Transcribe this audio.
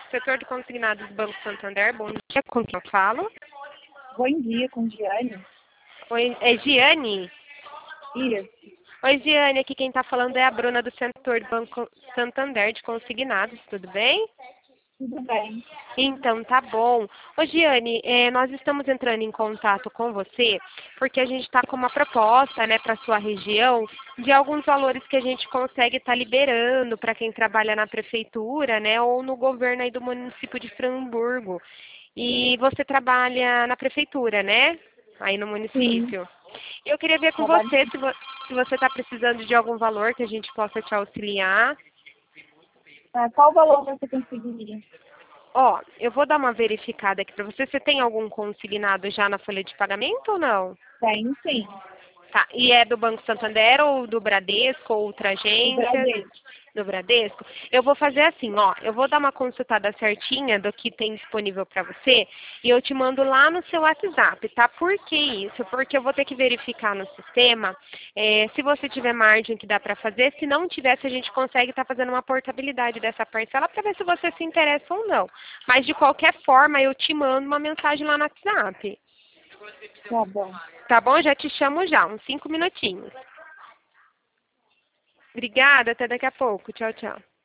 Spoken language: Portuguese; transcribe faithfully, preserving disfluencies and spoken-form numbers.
Setor de consignados do Banco Santander, bom dia, com quem eu falo? Bom dia, com Giane. Oi, é Giane? Isso, Oi, Giane, aqui quem está falando é a Bruna do setor do Banco Santander de consignados, tudo bem? tudo bem. Então, tá bom. Ô, Giane, é, nós estamos entrando em contato com você porque a gente está com uma proposta, né, para sua região de alguns valores que a gente consegue estar liberando para quem trabalha na prefeitura, né, ou no governo aí do município de Framburgo. E você trabalha na prefeitura, né? Aí no Sim, município. Eu queria ver com trabalho. você se, vo se você está precisando de algum valor que a gente possa te auxiliar. Ah, qual valor você conseguiria? Ó, eu vou dar uma verificada aqui para você. Você tem algum consignado já na folha de pagamento ou não? Tem, sim, Tá. E é do Banco Santander ou do Bradesco ou outra do agência? Bradesco. Do Bradesco? Eu vou fazer assim, ó. Eu vou dar uma consultada certinha do que tem disponível para você e eu te mando lá no seu WhatsApp, tá? Por que isso? Porque eu vou ter que verificar no sistema eh, se você tiver margem que dá para fazer. Se não tiver, se a gente consegue estar fazendo uma portabilidade dessa parcela para ver se você se interessa ou não. Mas de qualquer forma, eu te mando uma mensagem lá no WhatsApp. Tá bom. Tá bom? Já te chamo já, uns cinco minutinhos. Obrigada, até daqui a pouco. Tchau, tchau.